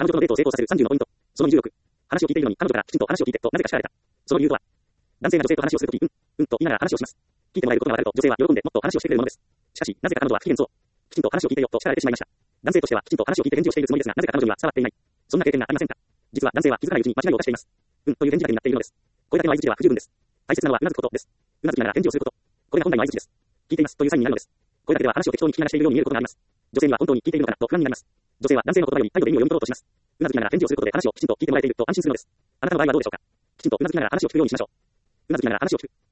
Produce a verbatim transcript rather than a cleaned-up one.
彼女とのデートを成功させるさんじゅうのポイント。そのにじゅうろく。話を聞いているのに彼女からきちんと話を聞いてとなぜか叱られた。その理由とは、男性が女性と話をするとき、うん、うんと言いながら話をします。聞いてもらえることがわかると女性は喜んでもっと話をしてくれるものです。しかし、なぜか彼女は不機嫌そう。きちんと話を聞いてよと叱られてしまいました。男性としてはきちんと話を聞いて返事をしているつもりですが、なぜか彼女には伝わっていない。そんな経験がありませんか？実は男性は気づかないうちに間違いを犯しています。うんという返事だけになっているのです。これだけの合図では不十分です。大切なのはうなずくことです。うなずきながら返事をすること。これが本来の合図です。聞いていますというサインになるのです。これだけでは話を適当に聞き流しているように見えることがあります。女性には本当に聞いているのかなと不安になります。女性は男性の言葉より態度で意味を読み取ろうとします。うなずきながら返事をすることで話をきちんと聞いてもらえていると安心するのです。あなたの場合はどうでしょうか？きちんとうなずきながら話を聞くようにしましょう。うなずきながら話を聞く。